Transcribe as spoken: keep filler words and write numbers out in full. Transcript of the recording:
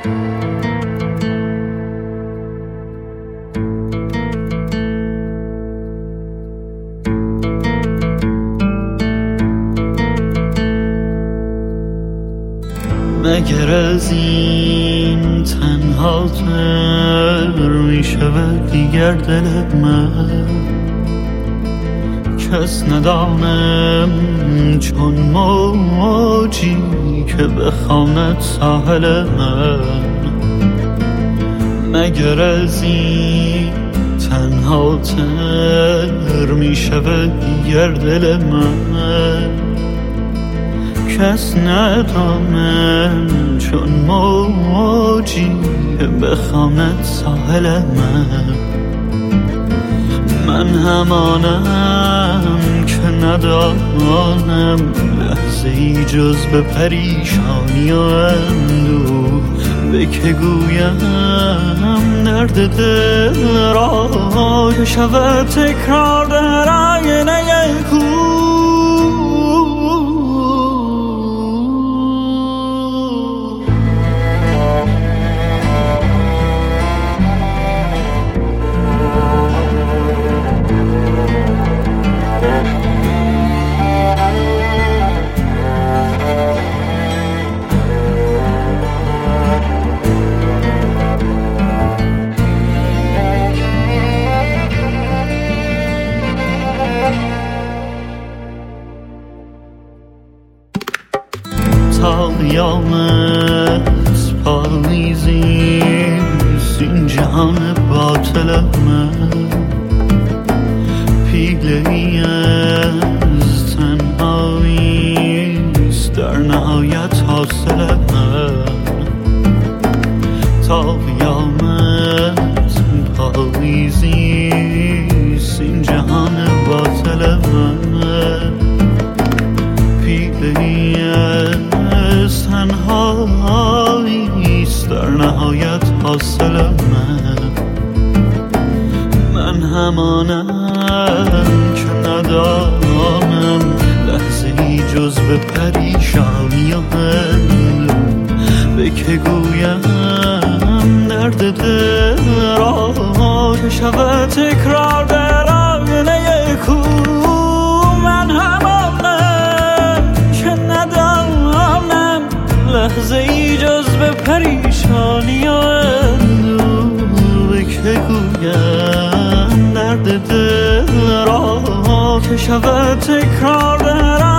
مگر از این تنها تر می شود دیگر دل من؟ کس ندانم چون موجی که بخواند ساحل من. مگر از این تنها تر می شود دیگر دل من؟ کس ندانم چون موجی که بخواند ساحل من. من همانم که ندانم لحظه ای جز به پریشانی و اندوه. به که گویم درد دل را که شود تکرار در آینه کوه. تا قیامت پاییزیست این جهان باطل من. پیله ای از تنهاییست در نهایت حاصل من. تا قیامت پاییزیست این جهان باطل من. پیله ای از تنهاییست در نهایت حاصل من. من همانم که ندانم لحظه ای جز به پریشانی و اندوه. به که گویم درد دل را که شود تکرار در آینه کوه. من همانم که ندانم لحظه ای جز به پریشانی و اندوه. به که گویم درد دل را که شود تکرار در